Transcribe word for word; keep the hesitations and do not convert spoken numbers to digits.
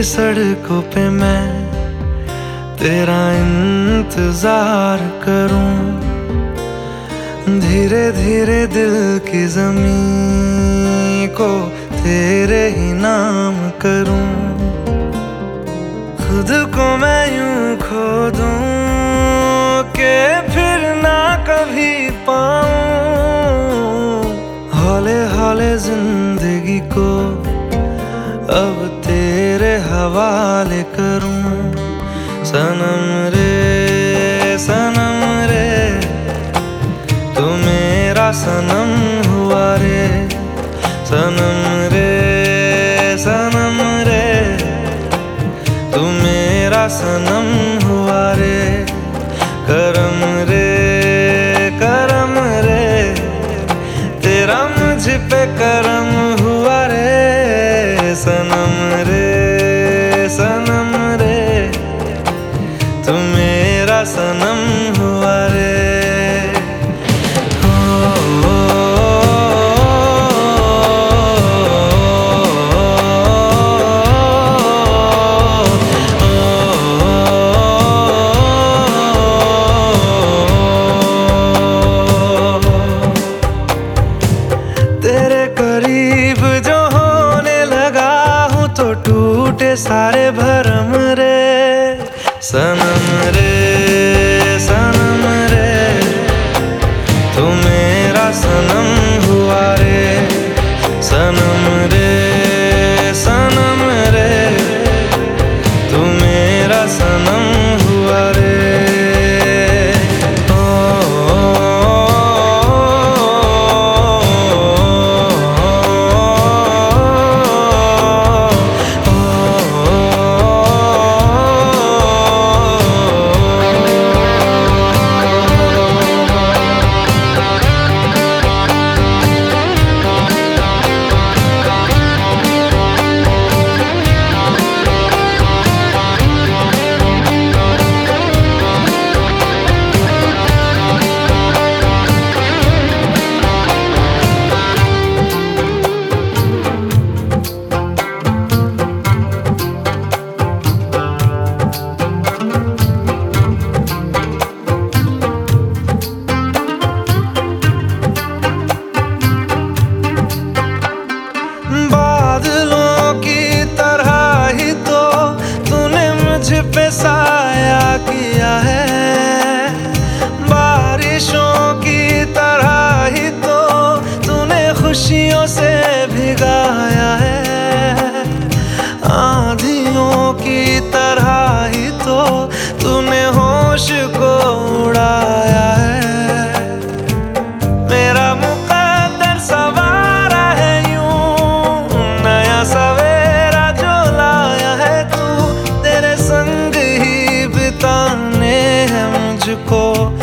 सड़कों पे मैं तेरा इंतजार करूं, धीरे धीरे दिल की ज़मीं को तेरे ही नाम करूं। खुद को मैं यूं खो दूं कि फिर ना कभी पाऊं, हौले हौले जिंदगी को अब तेरे हवाले करूं। सनम रे सनम रे तू मेरा सनम हुआ रे, सनम रे सनम रे तू मेरा सनम हुआ रे। करम रे करम रे तेरा मुझ पे करम हुआ रे, सनम रे सनम रे तू मेरा सनम हुआ रे। तेरे करीब जो होने लगा हूँ तो टूटे सारे भरम रे, सनम रे सनम रे तू मेरा सनम हुआ रे, सनम रे सनम रे तू मेरा सनम हुआ रे। मुझ पे साया किया है, बारिशों की तरह ही तो तूने खुशियों से भिगाया है, आंधियों की तरह ही तो तूने होश को उड़ाया है। मेरा मुकद्दर सवारा है यूं, नया सवेरा जो लाया है तू, तेरे संग ही बिताने हैं मुझको